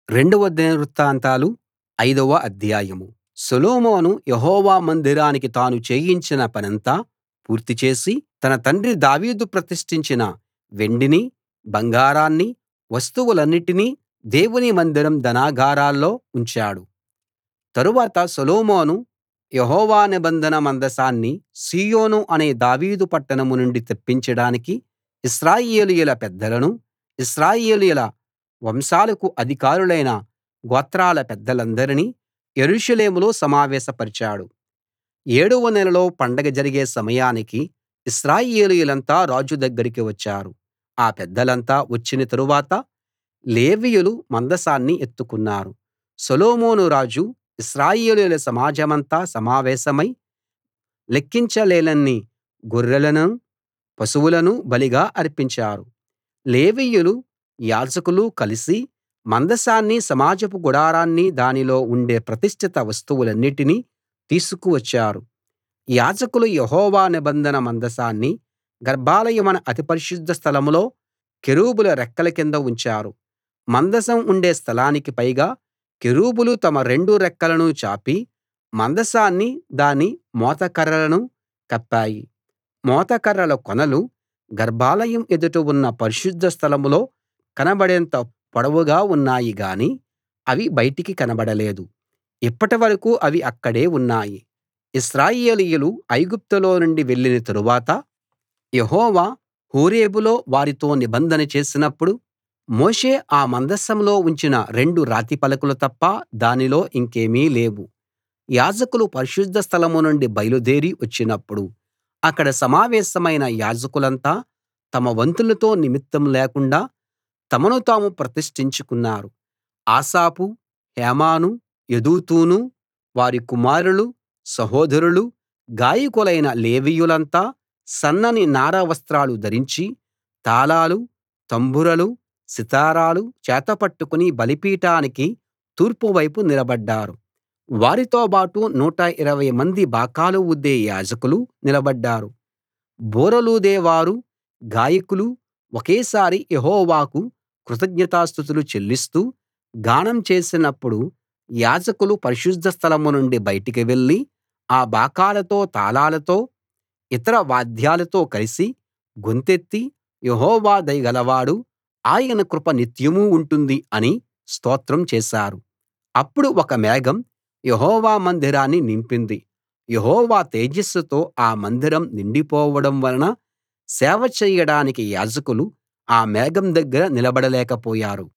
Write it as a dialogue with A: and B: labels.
A: రెండవ దినవృత్తాంతాలు 5వ అధ్యాయం. సొలొమోను యెహోవా మందిరానికి తాను చేయించిన పనంతా పూర్తి చేసి తన తండ్రి దావీదు ప్రతిష్ఠించిన వెండిని, బంగారాన్ని, వస్తువులన్నిటినీ దేవుని మందిరం ధనాగారాల్లో ఉంచాడు. తరువాత సొలొమోను యెహోవా నిబంధన మందసాన్ని సీయోను అనే దావీదు పట్టణం నుండి తెప్పించడానికి ఇశ్రాయేలీయుల పెద్దలనూ ఇశ్రాయేలీయుల వంశాలకు అధికారులైన గోత్రాల పెద్దలందరినీ యెరూషలేములో సమావేశపరిచాడు. 7వ నెలలో పండగ జరిగే సమయానికి ఇశ్రాయేలీయులంతా రాజు దగ్గరికి వచ్చారు. ఆ పెద్దలంతా వచ్చిన తరువాత లేవీయులు మందసాన్ని ఎత్తుకున్నారు. సొలొమోను రాజు ఇశ్రాయేలీయుల సమాజమంతా సమావేశమై లెక్కించలేనన్ని గొర్రెలనూ పశువులనూ బలిగా అర్పించారు. లేవీయులు యాజకులు కలిసి మందసాన్ని సమాజపు గుడారాన్ని దానిలో ఉండే ప్రతిష్ఠిత వస్తువులన్నిటినీ తీసుకువచ్చారు. యాజకులు యెహోవా నిబంధన మందసాన్ని గర్భాలయమనే అతి పరిశుద్ధ స్థలంలో కెరూబుల రెక్కల కింద ఉంచారు. మందసం ఉండే స్థలానికి పైగా కెరూబులు తమ రెండు రెక్కలను చాపి మందసాన్ని దాని మోతకర్రలను కప్పాయి. మోతకర్రల కొనలు గర్భాలయం ఎదుట ఉన్న పరిశుద్ధ స్థలంలో కనబడేంత పొడవుగా ఉన్నాయి గాని అవి బయటికి కనబడలేదు. ఇప్పటి వరకూ అవి అక్కడే ఉన్నాయి. ఇశ్రాయేలీయులు ఐగుప్తులో నుండి వెళ్ళిన తరువాత యెహోవా హోరేబులో వారితో నిబంధన చేసినప్పుడు మోషే ఆ మందసంలో ఉంచిన 2 రాతి పలకలు తప్ప దానిలో ఇంకేమీ లేవు. యాజకులు పరిశుద్ధ స్థలం నుండి బయలుదేరి వచ్చినప్పుడు అక్కడ సమావేశమైన యాజకులంతా తమ వంతులతో నిమిత్తం లేకుండా తమను తాము ప్రతిష్ఠించుకున్నారు. ఆసాపు, హేమాను, యెదుతూను, వారి కుమారులు, సహోదరులు, గాయకులైన లేవీయులంతా సన్నని నార వస్త్రాలు ధరించి తాళాలు, తంబురలు, సితారాలు చేతపట్టుకుని బలిపీఠానికి తూర్పు వైపు నిలబడ్డారు. వారితోబాటు 120 మంది బాకాలు ఊదే యాజకులు నిలబడ్డారు. బూరలూదేవారు, గాయకులు ఒకేసారి యెహోవాకు కృతజ్ఞతాస్తుతులు చెల్లిస్తూ గానం చేసినప్పుడు యాజకులు పరిశుద్ధ స్థలం నుండి బయటికి వెళ్ళి ఆ బాకాలతో తాళాలతో ఇతర వాద్యాలతో కలిసి గొంతెత్తి యెహోవా దయగలవాడు, ఆయన కృప నిత్యమూ ఉంటుంది అని స్తోత్రం చేశారు. అప్పుడు ఒక మేఘం యెహోవా మందిరాన్ని నింపింది. యెహోవా తేజస్సుతో ఆ మందిరం నిండిపోవడం వలన సేవ చేయడానికి యాజకులు ఆ మేఘం దగ్గర నిలబడలేకపోయారు.